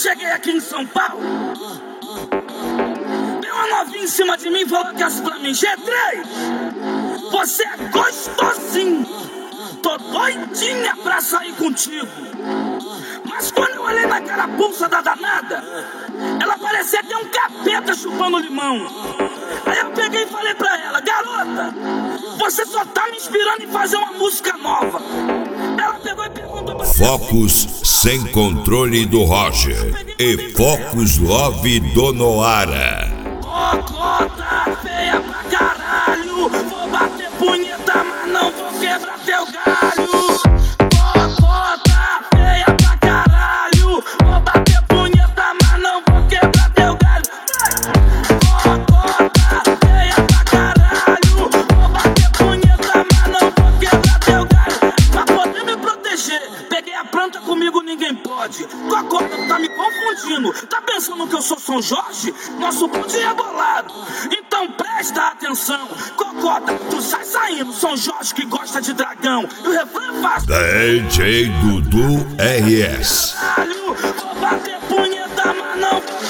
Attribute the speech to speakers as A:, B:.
A: cheguei aqui em São Paulo, tem uma novinha em cima de mim e falou que assim pra mim: G3, você é gostosinho, tô doidinha pra sair contigo. Mas quando eu olhei naquela pulsa da danada, ela parecia ter um capeta chupando limão. Aí eu peguei e falei pra ela: garota, você só tá me inspirando em fazer uma música nova. Ela pegou e perguntou pra
B: Focus Sem Controle do Roger e Focus Love do Noara.
A: Cocota feia pra caralho, vou bater punheta, mas não vou quebrar teu galho. Cocota feia pra caralho, vou bater punheta, mas não vou quebrar teu galho. Cocota feia pra caralho, vou bater punheta, mas não vou quebrar teu galho. Pra poder me proteger, peguei a planta, comigo ninguém pode. Cocota, tu tá me confundindo, tá pensando que eu sou São Jorge? Nosso bonde é bolado, então presta atenção. Cocota, tu sai saindo, São Jorge que gosta de dragão. E o refrão é fácil:
B: DJ Dudu RS.
A: caralho, vou bater punheta, mas não vou